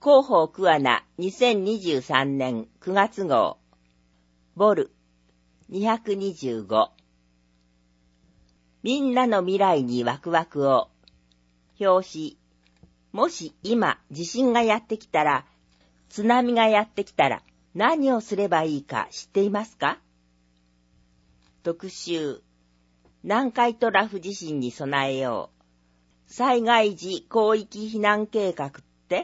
広報桑名2023年9月号ボル225みんなの未来にワクワクを。表紙。もし今地震がやってきたら、津波がやってきたら何をすればいいか知っていますか？特集。南海トラフ地震に備えよう。災害時広域避難計画って？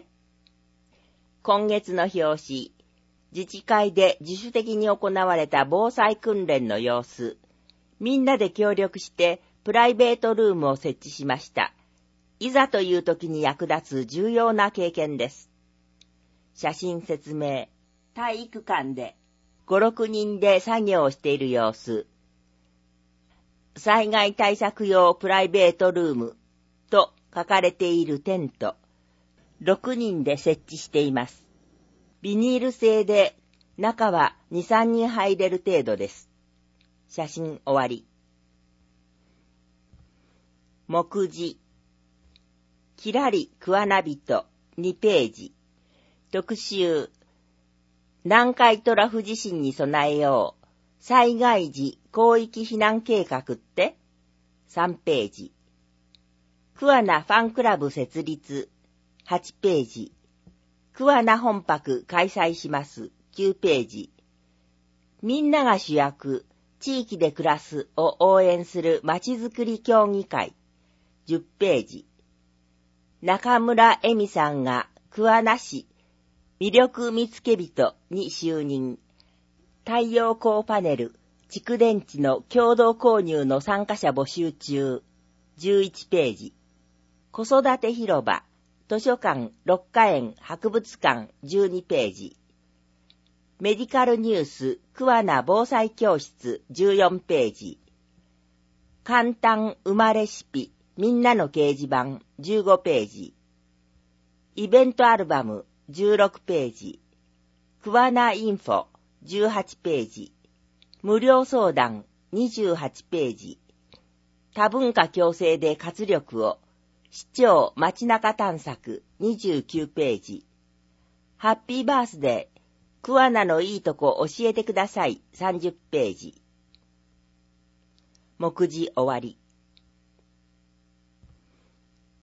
今月の表紙。自治会で自主的に行われた防災訓練の様子。みんなで協力してプライベートルームを設置しました。いざという時に役立つ重要な経験です。写真説明。体育館で5、6人で作業をしている様子。災害対策用プライベートルームと書かれているテント。6人で設置しています。ビニール製で中は2、3人入れる程度です。写真終わり。目次。きらり桑名人2ページ。特集。南海トラフ地震に備えよう。災害時広域避難計画って3ページ。桑名ファンクラブ設立8ページ。桑名本泊開催します9ページ。みんなが主役、地域で暮らすを応援するまちづくり協議会10ページ。中村恵美さんが桑名市魅力見つけ人に就任。太陽光パネル、蓄電池の共同購入の参加者募集中11ページ。子育て広場、図書館、六花園、博物館12ページ。メディカルニュース、桑名防災教室14ページ。簡単馬レシピ、みんなの掲示板15ページ。イベントアルバム16ページ。桑名インフォ18ページ。無料相談28ページ。多文化共生で活力を。市長街中探索29ページ。ハッピーバースデー。桑名のいいとこ教えてください30ページ。目次終わり。